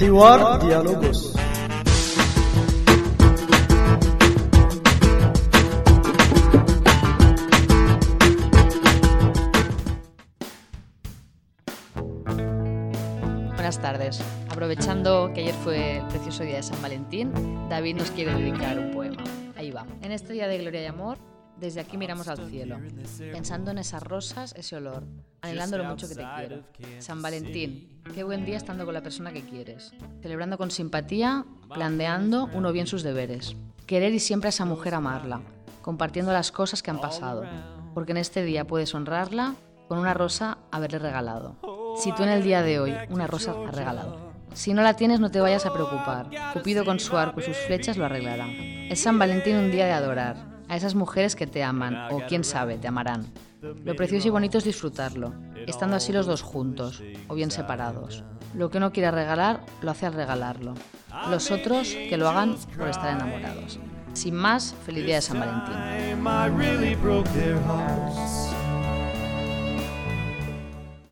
Riwar Diálogos. Buenas tardes. Aprovechando que ayer fue el precioso día de San Valentín, David nos quiere dedicar un poema. Ahí va. En este día de gloria y amor, desde aquí miramos al cielo, pensando en esas rosas, ese olor, anhelando lo mucho que te quiero. San Valentín, qué buen día estando con la persona que quieres, celebrando con simpatía, planteando uno bien sus deberes. Querer y siempre a esa mujer amarla, compartiendo las cosas que han pasado, porque en este día puedes honrarla con una rosa haberle regalado. Si tú en el día de hoy una rosa has regalado. Si no la tienes, no te vayas a preocupar. Cupido con su arco y sus flechas lo arreglará. Es San Valentín un día de adorar a esas mujeres que te aman, o quién sabe, te amarán. Lo precioso y bonito es disfrutarlo, estando así los dos juntos, o bien separados. Lo que uno quiera regalar, lo hace al regalarlo. Los otros, que lo hagan por estar enamorados. Sin más, feliz día de San Valentín.